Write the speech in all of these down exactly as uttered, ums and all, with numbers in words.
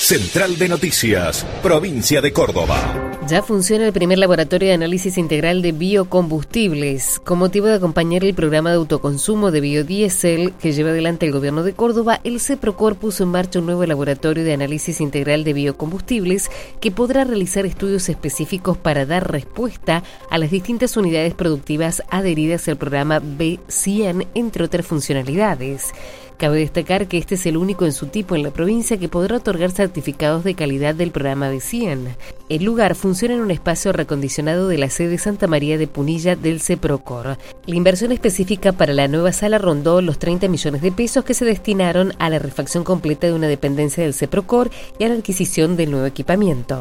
Central de Noticias, provincia de Córdoba. Ya funciona el primer laboratorio de análisis integral de biocombustibles. Con motivo de acompañar el programa de autoconsumo de biodiesel que lleva adelante el gobierno de Córdoba, el CEPROCOR puso en marcha un nuevo laboratorio de análisis integral de biocombustibles que podrá realizar estudios específicos para dar respuesta a las distintas unidades productivas adheridas al programa B cien, entre otras funcionalidades. Cabe destacar que este es el único en su tipo en la provincia que podrá otorgar certificados de calidad del programa B cien. El lugar funciona en un espacio reacondicionado de la sede Santa María de Punilla del CEPROCOR. La inversión específica para la nueva sala rondó los treinta millones de pesos que se destinaron a la refacción completa de una dependencia del CEPROCOR y a la adquisición del nuevo equipamiento.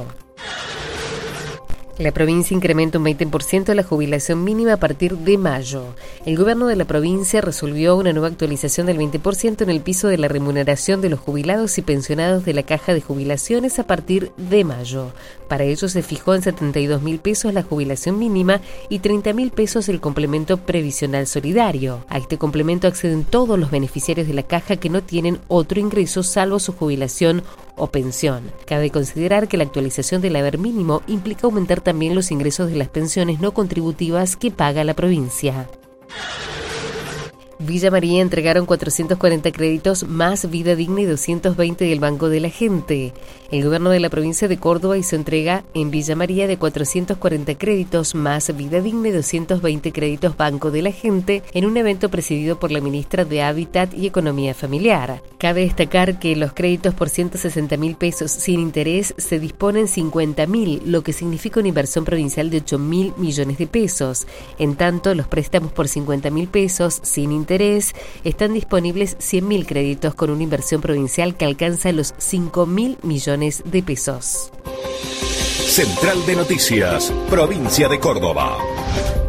La provincia incrementa un veinte por ciento de la jubilación mínima a partir de mayo. El gobierno de la provincia resolvió una nueva actualización del veinte por ciento en el piso de la remuneración de los jubilados y pensionados de la Caja de Jubilaciones a partir de mayo. Para ello se fijó en setenta y dos mil pesos la jubilación mínima y treinta mil pesos el complemento previsional solidario. A este complemento acceden todos los beneficiarios de la Caja que no tienen otro ingreso salvo su jubilación o pensión. Cabe considerar que la actualización del haber mínimo implica aumentar también los ingresos de las pensiones no contributivas que paga la provincia. Villa María entregaron cuatrocientos cuarenta créditos más Vida Digna y doscientos veinte del Banco de la Gente. El gobierno de la provincia de Córdoba hizo entrega en Villa María de cuatrocientos cuarenta créditos más Vida Digna y doscientos veinte créditos Banco de la Gente en un evento presidido por la ministra de Hábitat y Economía Familiar. Cabe destacar que los créditos por ciento sesenta mil pesos sin interés se disponen cincuenta mil, lo que significa una inversión provincial de ocho mil millones de pesos. En tanto, los préstamos por cincuenta mil pesos sin interés interés, están disponibles cien mil créditos con una inversión provincial que alcanza los cinco mil millones de pesos. Central de Noticias, provincia de Córdoba.